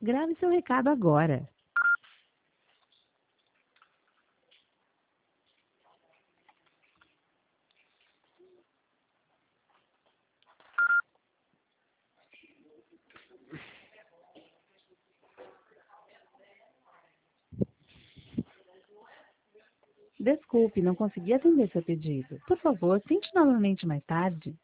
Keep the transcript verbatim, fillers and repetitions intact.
Grave seu recado agora. Desculpe, não consegui atender seu pedido. Por favor, tente novamente mais tarde.